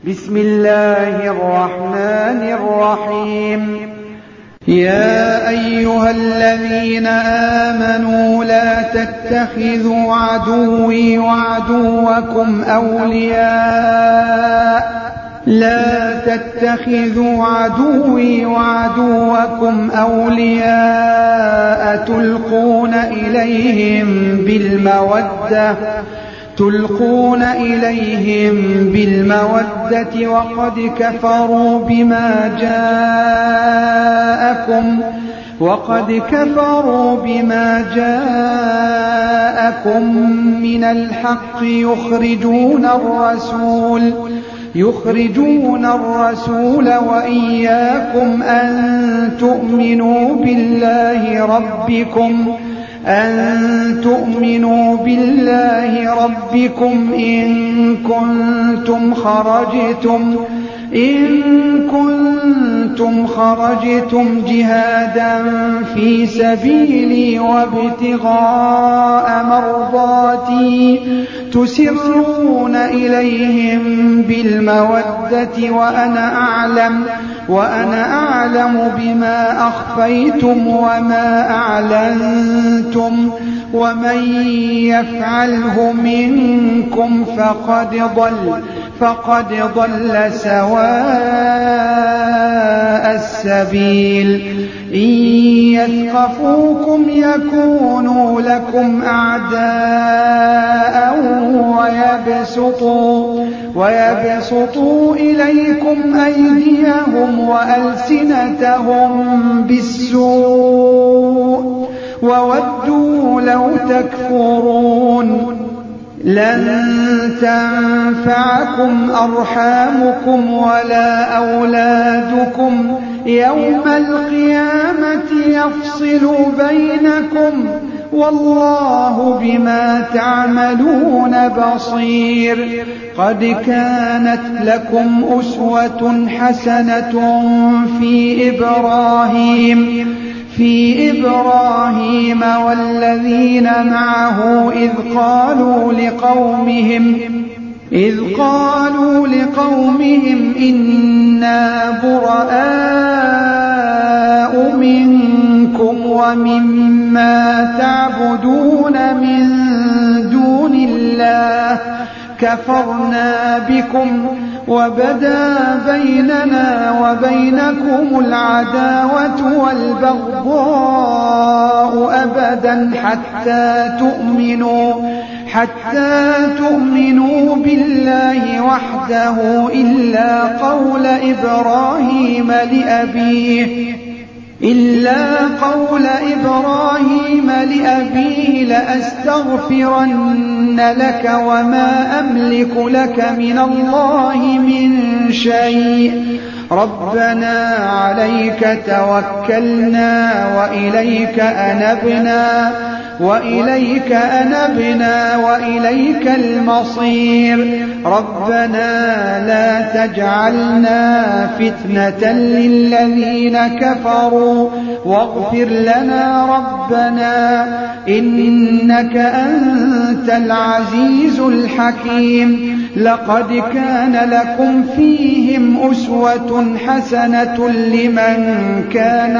بسم الله الرحمن الرحيم. يا أيها الذين آمنوا لا تتخذوا عدوي وعدوكم أولياء تلقون إليهم بالمودة وقد كفروا بما جاءكم من الحق يخرجون الرسول وإياكم أن تؤمنوا بالله ربكم إن كنتم خرجتم جهادا في سبيلي وابتغاء مرضاتي تسرون إليهم بالمودة وأنا أعلم بما أخفيتم وما أعلنتم ومن يفعله منكم فقد ضل سواء السبيل. إن يثقفوكم يكونوا لكم أعداء ويبسطوا إليكم أيديهم وألسنتهم بالسوء وودوا لو تكفرون. لن تنفعكم أرحامكم ولا أولادكم يوم القيامة يفصل بينكم والله بما تعملون بصير. قد كانت لكم أسوة حسنة في إبراهيم والذين معه إذ قالوا لقومهم إنا براء منكم ومما تعبدون من دون الله كفرنا بكم وبدا بيننا وبينكم العداوة والبغضاء أبدا حتى تؤمنوا بالله وحده إلا قول إبراهيم لأبيه لأستغفرن لك وما أملك لك من الله من شيء. ربنا عليك توكلنا وإليك أنبنا وإليك المصير. ربنا لا تجعلنا فتنة للذين كفروا واغفر لنا ربنا إنك أنت العزيز الحكيم. لقد كان لكم فيهم أسوة حسنة لمن كان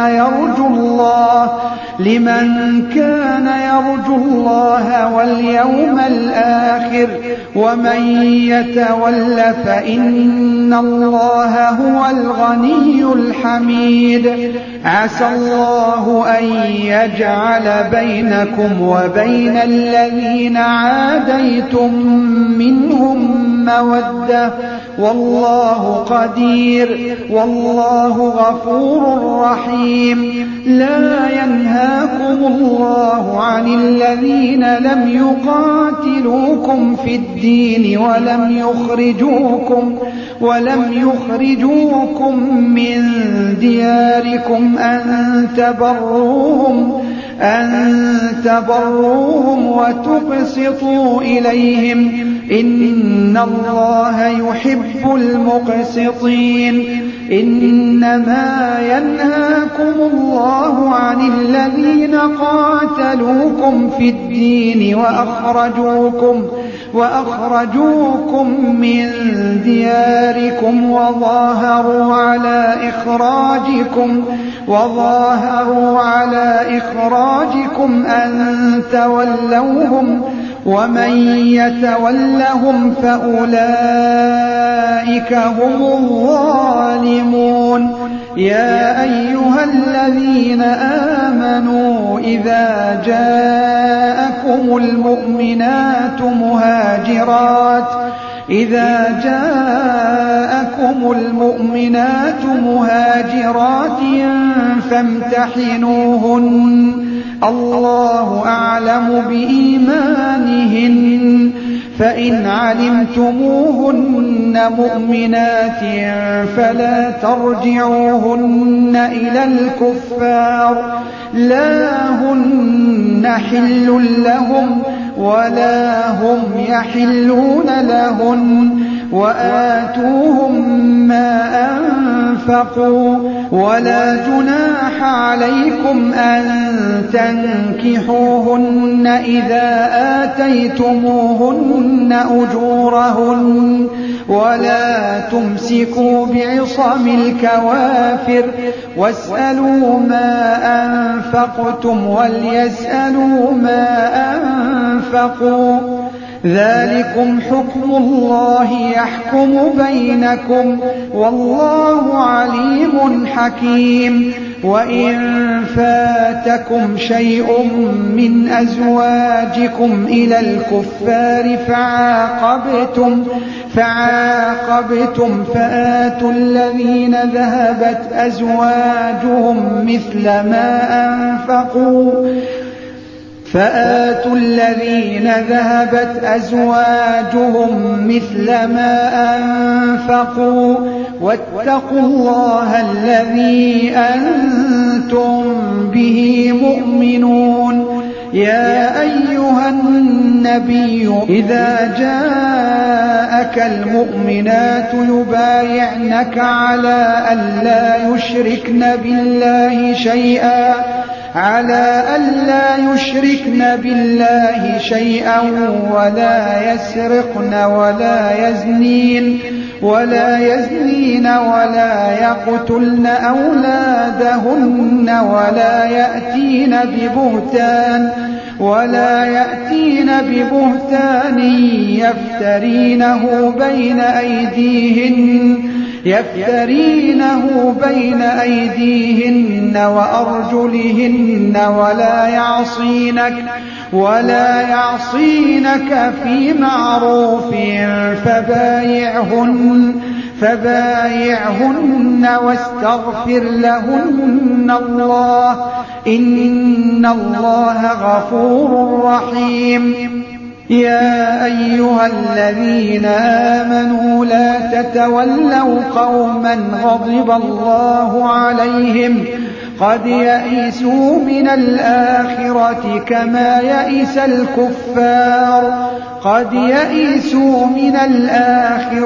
يرجو الله واليوم الآخر ومن يتول فإن الله هو الغني الحميد. عسى الله أن يجعل بينكم وبين الذين عاديتم منهم مودة والله قدير والله غفور رحيم. لا ينهاكم الله عن الذين لم يقاتلوكم في الدين ولم يخرجوكم من دياركم أن تبروهم وتقسطوا إليهم إن الله يحب المقسطين. إنما ينهاكم الله عن الذين قاتلوكم في الدين وأخرجوكم من دياركم وظاهروا على إخراجكم أن تولوهم ومن يتولهم فأولئك هم الظالمون يا أيها الذين آمنوا إذا جاءكم المؤمنات مهاجرات فامتحنوهن الله أعلم بإيمانهن فإن علمتموهن مؤمنات فلا ترجعوهن إلى الكفار لا هن حل لهم ولا هم يحلون لهن وآتوهم ما أنفقوا ولا جناح عليكم أن تنكحوهن إذا آتيتموهن أجورهن ولا تمسكوا بعصم الكوافر واسألوا ما أنفقتم وليسألوا ما أنفقوا ذلكم حكم الله يحكم بينكم والله عليم حكيم وإن فاتكم شيء من أزواجكم إلى الكفار فعاقبتم فآتوا الذين ذهبت أزواجهم مثل ما أنفقوا واتقوا الله الذي أنتم به مؤمنون يا أيها النبي إذا جاءك المؤمنات يبايعنك على ألا يشركن بالله شيئا ولا يسرقن ولا يزنين ولا يقتلن أولادهن ولا يأتين ببهتان يفترينه بين أيديهن وأرجلهن ولا يعصينك في معروف فبايعهن واستغفر لهن الله إن الله غفور رحيم يا أيها الذين آمنوا لا تتولوا قوما غضب الله عليهم قد يئسوا من الآخرة كما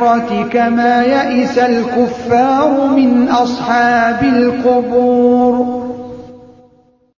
يئس الكفار من أصحاب القبور